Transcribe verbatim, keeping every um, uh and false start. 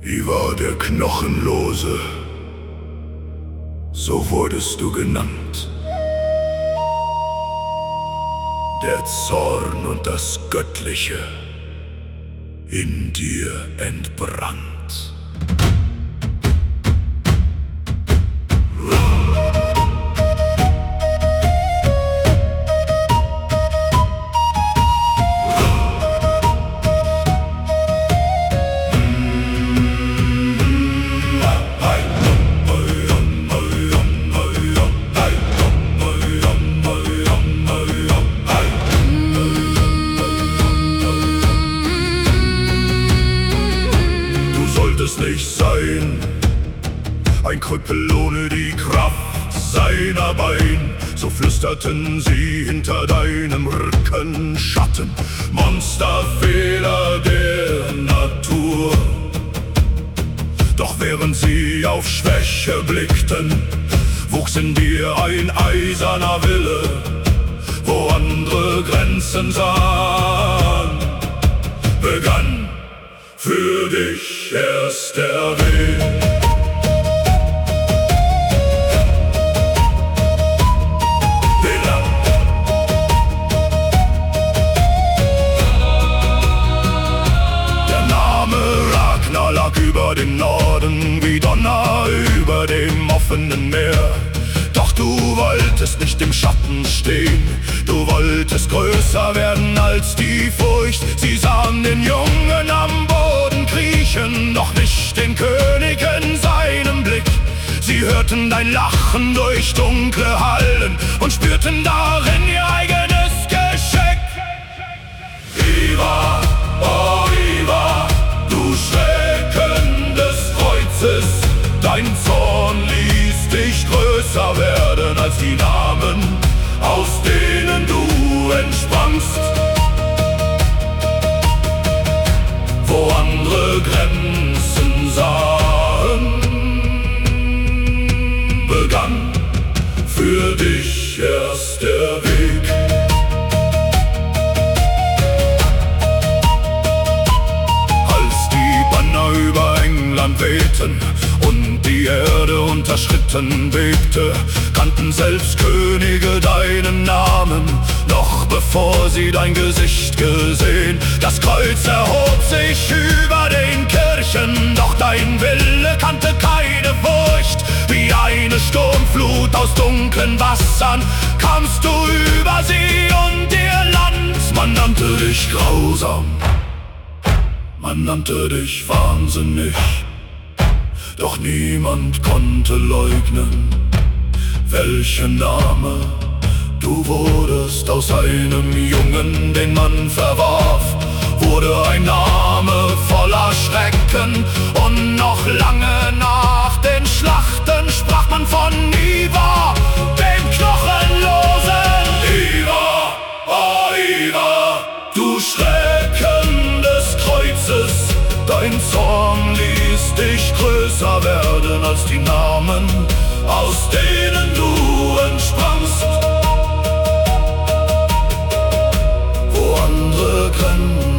Ivar der Knochenlose, so wurdest du genannt. Der Zorn und das Göttliche in dir entbrannt. Nicht sein, ein Krüppel ohne die Kraft seiner Bein, so flüsterten sie hinter deinem Rücken Schatten, Monsterfehler der Natur. Doch während sie auf Schwäche blickten, wuchs in dir ein eiserner Wille, wo andere Grenzen sahen, begann für dich erst der Weg. Der Name Ragnar lag über den Norden wie Donner über dem offenen Meer. Doch du wolltest nicht im Schatten stehen, du wolltest größer werden als die Furcht. Sie sahen den Jungen am Boden kriechen, doch nicht den König in seinem Blick. Sie hörten dein Lachen durch dunkle Hallen und spürten darin ihr eigenes Geschick. Ivar, oh Ivar, du Schrecken des Kreuzes, dein Zorn ließ dich größer werden als die Namen, aus denen du entsprangst. Wo andere Grenzen sahen, begann für dich erst der Weg. Als die Banner über England wehten und die Erde unterschritten bebte, kannten selbst Könige deinen Namen, noch bevor sie dein Gesicht gesehen. Das Kreuz erhob sich über den Kirchen, doch dein Wille kannte keine Furcht. Wie eine Sturmflut aus dunklen Wassern kamst du über sie und ihr Land. Man nannte dich grausam, man nannte dich wahnsinnig, doch niemand konnte leugnen, welchen Name du wurdest. Aus einem Jungen, den man verwarf, wurde ein Name voller Schrecken. Und noch lange nach den Schlachten sprach man von Ivar, dem Knochenlosen. Ivar, oh Ivar, du Schrecken des Kreuzes, dein Zorn ließ dich größer werden als die Namen, aus denen du entsprangst. Wo andere Grenzen